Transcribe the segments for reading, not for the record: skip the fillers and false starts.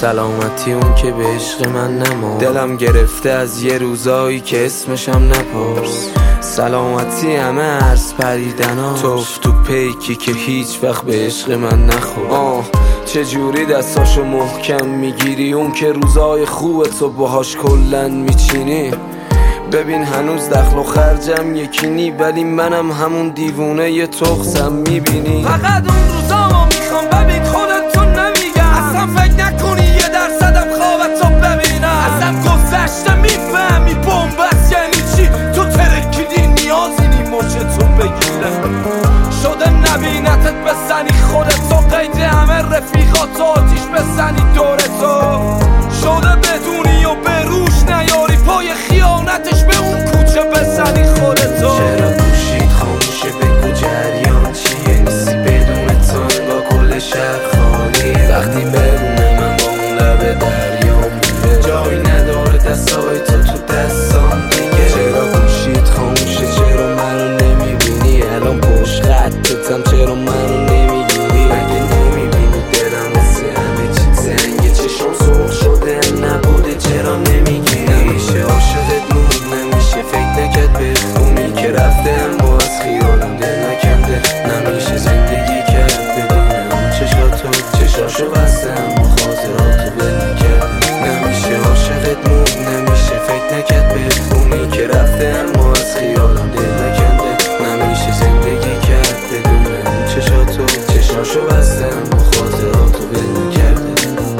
سلامتی اون که به عشق من نما. دلم گرفته از یه روزایی که اسمشم نپرس. سلامتی همه عرض پریدناش، توف تو پیکی که هیچ وقت به عشق من نخور. چجوری دستاشو محکم میگیری، اون که روزای خوبه تو باهاش کلن میچینی. ببین هنوز دخل و خرجم یکی نی، ولی منم همون دیوونه یه تخصم میبینی. فقط اون روزامو میخوام ببین، خودتو نمیگم اصلا فکر نکنی یه درصدم خوابتو ببینم. ازم گذشته میفهمی بومبست یعنی چی، تو ترکیدی نیازی نی مچتو بگیره. شده نبینتت بزنی خودتو، قید همه رفیقاتو آتیش بزنی دورتو. شده بدونی و به روش نیاری، پای خیانتش به اون کوچه بزنی خودتو. چرا گوشید خاموشه، بگو جریان چیه، نیستی بدون تان با کل شهر خالی. وقتی برونه من با اون لب دریا میره، جایی نداره دستای تو دستان دیگه. چرا گوشید خاموشه، چرا منو نمیبینی، الان پشت خطتم چرا منو نمیگیری. مگه نمیبینی دلم واسه همه چی زنگه، چشم سرخ شده نبوده چرا نمیگیری. نمیشه عاشقت موند، نمیشه فکر نکرد بخونی که رفته اما از خیالم دل نکنده. نمیشه زندگی کرد بدون اون چشاتو، چشاشو بستم و خاطراتو بل نکرده. نمیشه عاشقت موند، نمیشه فکر نکرد بخونی که رفته اما از خیالم دل نکنده. نمیشه زندگی کرد بدون اون چشاتو، چشاشو بستم و خاطراتو بل نکرده.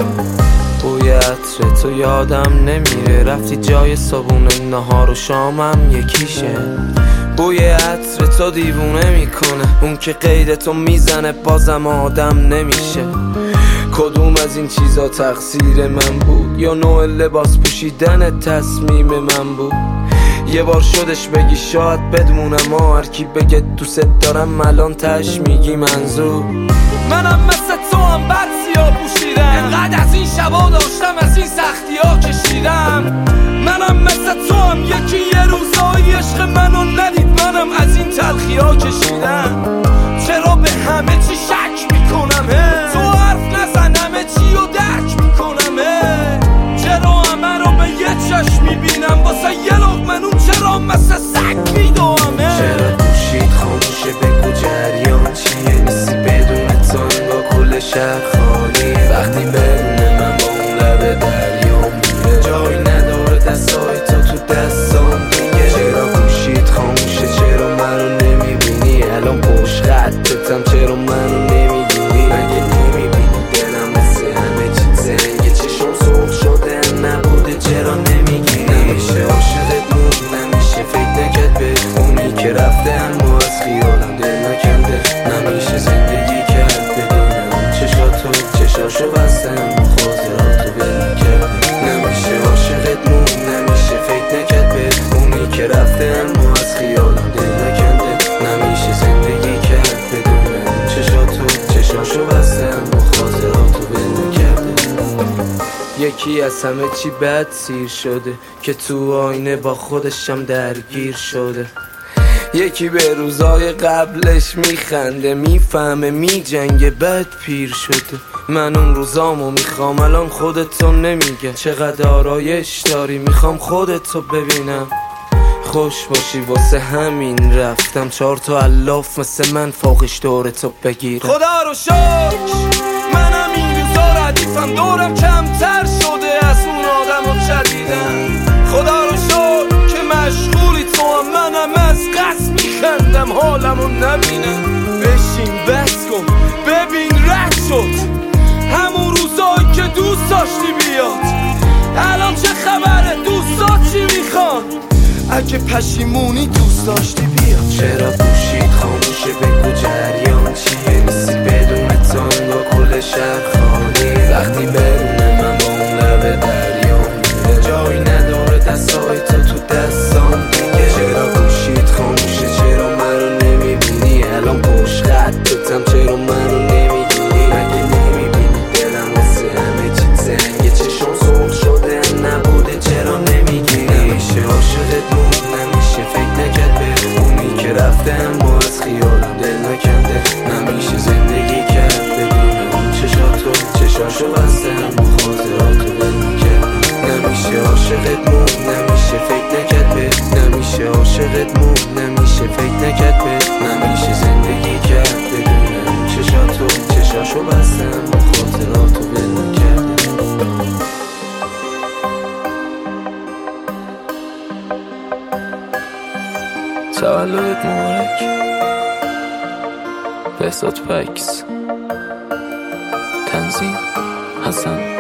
بوی عطر تو یادم نمیره، رفتی جای صابون نهار و شامم یکیشه. بوی عطر تو دیوونه میکنه، اون که قید تو میزنه بازم آدم نمیشه. کدوم از این چیزا تقصیر من بود، یا نوع لباس پوشیدن تصمیم من بود؟ یه بار شدش بگی شاید بدمونم، هر کی بگه دوست دارم الان تش میگی منظور. منم مثل تو هم بد سیاه پوشیدم، انقدر از این شبا داشتم از این سختی ها کشیدم. منم مثل تو هم یکی یه روزایی عشق منو ندید، منم از این تلخی ها کشیدم. چرا به همه چی شک میکنم، تو حرف نزن همه چی رو درک میکنم. چرا همه رو به یه چشم میبینم، واسه یه لقمه نون چرا مثل سگ میدوام. چرا گوشید خاموشه، بگو جریان چیه، نیستی بدون تان با کل شهر خالی. وقتی برونه من با اون لب دریا میره، جایی نداره دستای تو دستان دیگه. چرا گوشید خاموشه، چرا منو نمیبینی، الان پشت خطتم چرا منو نمیگیری. مگه نمیبینی دلم مثل همه چی زنگه، چشم سرخ شده نبوده چرا نمیگیری. نمیشه عاشقت موند، نمیشه فکر نکرد بخونی که رفته اما از خیالم دل نکنده. نمیشه زندگی کرد بدون اون چشاتو، چشاشو بستم و خاطراتو بل نکرده. نمیشه عاشقت موند، نمیشه فکر نکرد بخونی که رفته اما از خیالم دل نکنده. نمیشه زندگی کرد بدون اون چشاتو، چشاشو بستم و خاطراتو بل نکرده. یکی از همه چی بد سیر شده که تو آینه با خودشم درگیر شده. یکی به روزای قبلش میخنده، میفهمه میجنگه بد پیر شده. من اون روزامو میخوام الان خودتو نمیگه، چقدر آرایش داری میخوام خودتو ببینم. خوش باشی واسه همین رفتم، 4 تا الاف مثل من فوقش دورتو بگیره. خدا رو شکر منم این روزا ردیفم، دورم کمتر شده از اون آدم رو چدیدم. خدا رو شکر که مشغولی تو هم، منم از قصد میخندم حالمو نبینم. بشین بس کن ببین رد شد همون روزایی که دوست داشتی بیاد. الان چه خبره، دوستا چی میخوان؟ اگه پشیمونی دوست داشتی بیاد. چرا گوشید خاموشه، بگو جریان چیه، نیستی بدون تان با کل شهر خالی. وقتی برونه من با اون لب دریا میره، جایی نداره دستای تو دستان دیگه. چرا گوشید خاموشه، چرا منو نمیبینی، الان پشت خطتم چرا منو نمیگیری. مگه نمیبینی دلم واسه همه چی زنگه، چشم سرخ شده نبوده چرا نمیگیری. نمیشه عاشقت موند، نمیشه فکر نکرد بخونی که رفته اما از خیالم دل نکنده. نمیشه زندگی کرد بدون اون چشاتو، چشاشو بستم و خاطرات یادت موند نمیشه فکر نکرد بهت نمیشه زندگی کرد بدون چشاتو چشاشو بستم با خاطراتو ول نکردم. تولدت مبارک بهزاد پکس. تنظیم حسن